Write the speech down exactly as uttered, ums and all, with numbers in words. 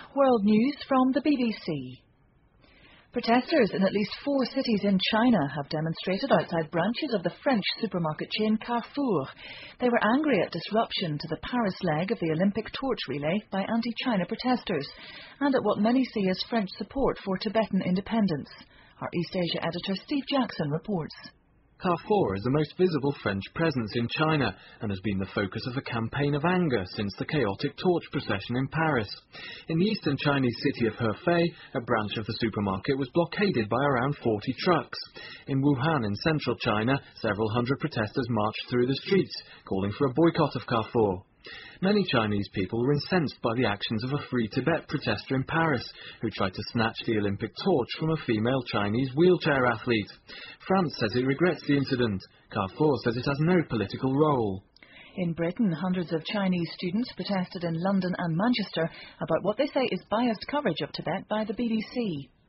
World News from the B B C. Protesters in at least four cities in China have demonstrated outside branches of the French supermarket chain Carrefour. They were angry at disruption to the Paris leg of the Olympic torch relay by anti-China protesters and at what many see as French support for Tibetan independence. Our East Asia editor Steve Jackson reports. Carrefour is the most visible French presence in China and has been the focus of a campaign of anger since the chaotic torch procession in Paris. In the eastern Chinese city of Hefei, a branch of the supermarket was blockaded by around forty trucks. In Wuhan in central China, several hundred protesters marched through the streets, calling for a boycott of Carrefour. Many Chinese people were incensed by the actions of a Free Tibet protester in Paris, who tried to snatch the Olympic torch from a female Chinese wheelchair athlete. France says it regrets the incident. Carrefour says it has no political role. In Britain, hundreds of Chinese students protested in London and Manchester about what they say is biased coverage of Tibet by the B B C.